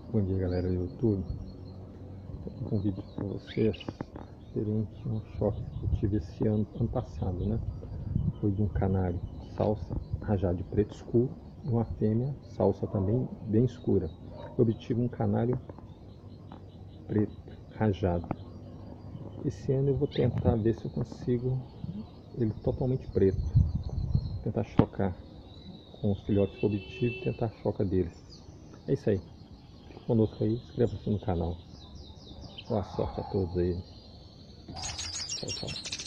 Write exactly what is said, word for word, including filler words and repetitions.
Bom dia, galera do YouTube. Tô com um vídeo para vocês referente a um choque que eu tive esse ano, ano passado, né? Foi de um canário salsa rajado de preto escuro e uma fêmea salsa também bem escura. Eu obtive um canário preto rajado. Esse ano eu vou tentar ver se eu consigo ele totalmente preto. Tentar chocar com os filhotes que eu obtive e tentar a choca deles. É isso aí. Fique conosco aí, inscreva-se no canal. Boa sorte a todos aí. Tchau, tchau.